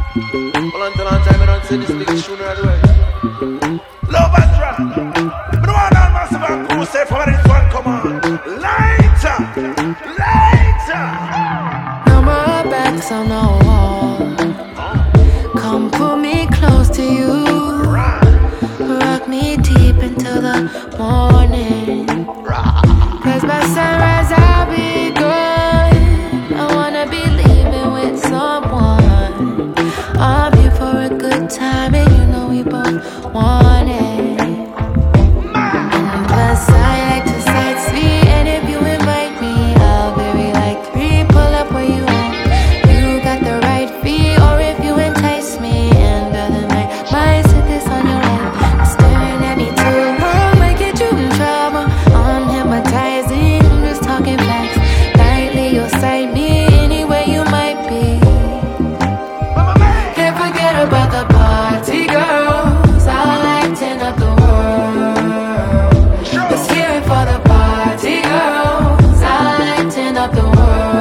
Well, until on time I don't see this big shooter at the way. Love and drop. But the one on massive and cool say for this one, come on. Lighter, lighter. No more backs on the wall. Come pull me close to you. Rock me deep into the morning. Cause by sunrise I'll be gone. I wanna be leaving with someone. I'm here for a good time and you know we both want it. And plus I like to sightsee, and if you invite me I'll be like 3. Pull up where you want. You got the right fee, or if you entice me end of the night, might sit this on your lap, staring at me too long, might get you in trouble. I'm hypnotizing, I'm just talking facts. Lightly you'll sight me anywhere you might be. Can't forget about the party girls, I'll lighten up the world. Let's hear it for the party girls, I'll lighten up the world.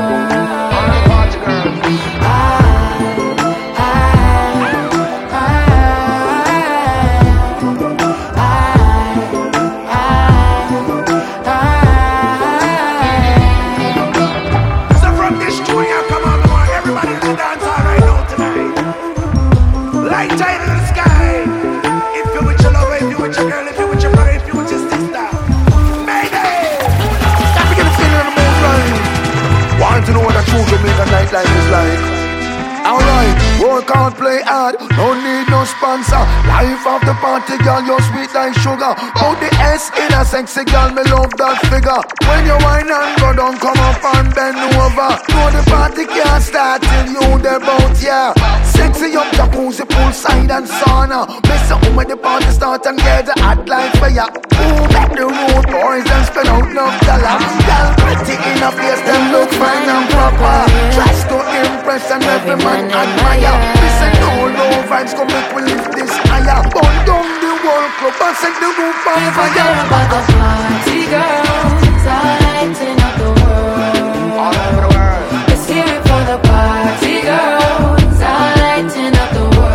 So from this tune, yeah, come on, everybody in the dance hall right now tonight. Light tight in the sky. If you with your lover, if you with your girl, if you with your brother, if you with your sister. Mayday! Stop to get a feeling on the moonlight. Want to know what a true Jamaican nightlife is like? Alright, work hard, play hard, no need no sponsor. Life of the party, girl, you're sweet like sugar. Out the S in a sexy girl, me love that figure. When you whine and go down, come up and bend over. Know the party can't start till you there bout, yeah. Sexy up jacuzzi, poolside and sauna. Mess up when the party start and get the hot light for ya. Move up the road, boys, and spend out enough dollars. Girl, pretty in a place, them look fine and proper. Tries to impress and every man admire. Listen, no low vibes come make we lift this higher. Burn down the whole club and set the roof on Can't fire. forget about the party girls, I'll lighten up the world. All over the world. Let's hear it for the party girls, I'll lighten up the world.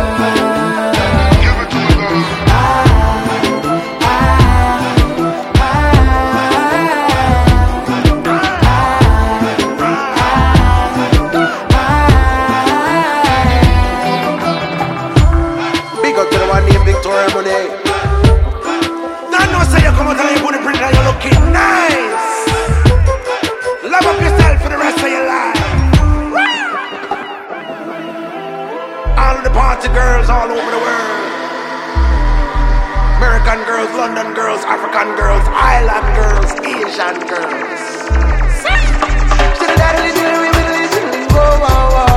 Big up to the one named Victoria Monet. Now no say you come out and you put it pretty and you're looking nice. Love up yourself for the rest of your life. All the party girls all over the world. American girls, London girls, African girls, island girls, Asian girls. Whoa, whoa, whoa.